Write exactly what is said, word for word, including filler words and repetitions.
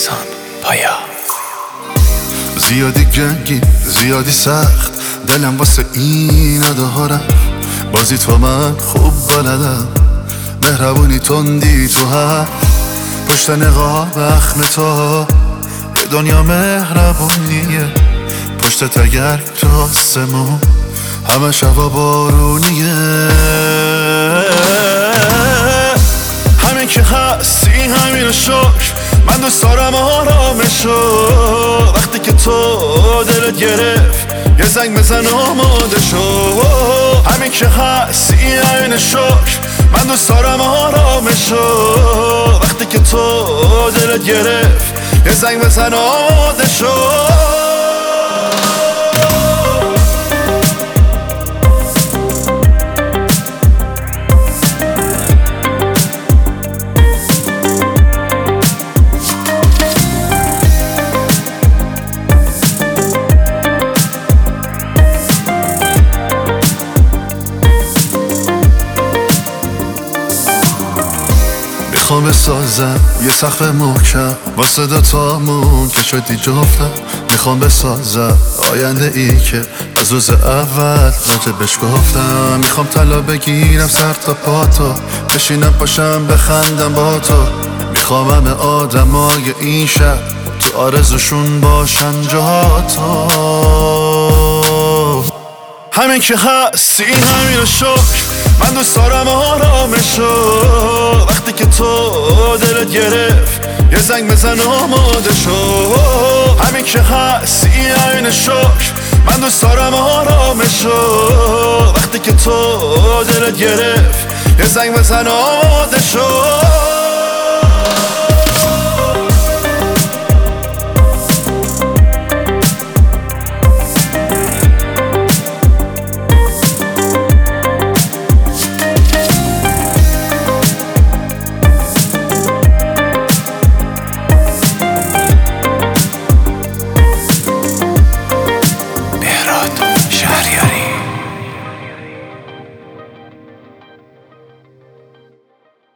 احسان پایا. زیادی گنگی زیادی سخت دلم واسه این دارم، بازی تو من خوب بلدم، مهربونی تندی تو هم پشت نقاب اخم تو یه دنیا مهربونیه، پشت تگرگ تو آسمون همه شبا بارونیه. همین که هستی همین شکر، من دوست دارم آرامشو، وقتی که تو دلت گرفت یه زنگ بزن آماده شو. همین که هستی همین شکر، من دوست دارم آرامشو، وقتی که تو دلت گرفت یه زنگ بزن آماده شو. میخوام بسازم یه سقف محکم واسه دوتامون که شدی جفتم، میخوام بسازم آینده ای که از روز اول راجبش گفتم. میخوام طلا بگیرم سر تا پاتو، بشینم پاشم بخندم با تو. میخوام همه آدمای این شهر تو آرزوشون باشن جهاتو. همین که هستی همین شکر، من دوست دارم آرامشو، وقتی که تو دلت گرفت یه زنگ بزن آماده شو. همین که هستی همین شکر، من دوست دارم آرامشو، وقتی که تو دلت گرفت یه زنگ بزن آماده شو.